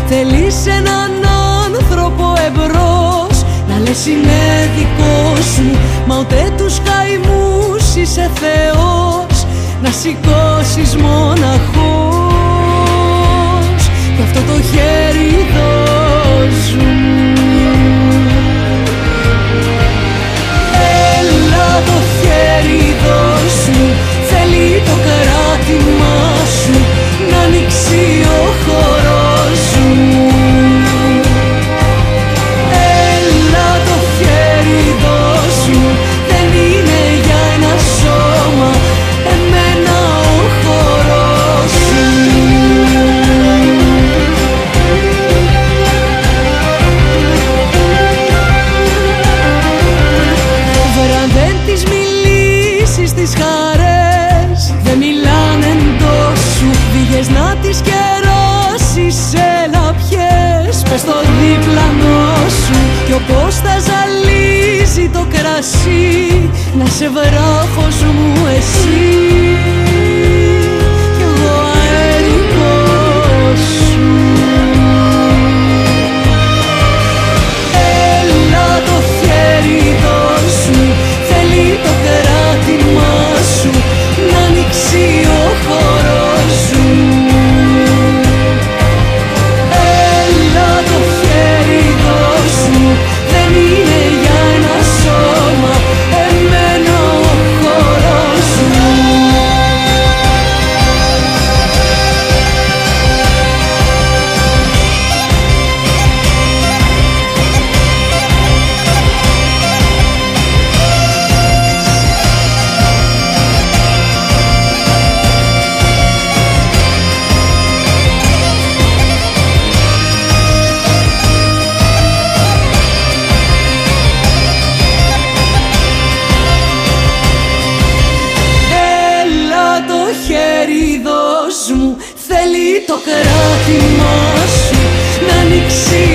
Θέλεις έναν άνθρωπο εμπρός, να λες είναι δικός μου, μα ούτε τους καημούς είσαι Θεός, να σηκώσεις μοναχός. Γι' αυτό το χέρι δώσ' μου. Έλα το χέρι δώσ' μου, θέλει το κράτημά σου, να ανοίξει ο χώρος μου. Έλα το χέρι δώσ' μου, δεν είναι για ένα σώμα, εμένα ο χώρος σου. Βραν δεν τις μιλήσεις τις χαρές, δεν μιλάνε εντός σου, πήγες να τις καιρώσεις, έλα πιες, πες το διπλανό σου. Κι όπως θα ζαλίζει το κρασί, να σε βράχος μου εσύ, κι εγώ αερικός σου. Έλα το χέρι δώσ' μου, θέλει το κράτημά σου, να ανοίξει ο χώρος σου. Έλα το χέρι δώσ' μου, δεν είναι για ένα σώμα, εμένα ο χώρος μου. Χέρι δώσ' μου, θέλει το κράτημά σου, να ανοίξει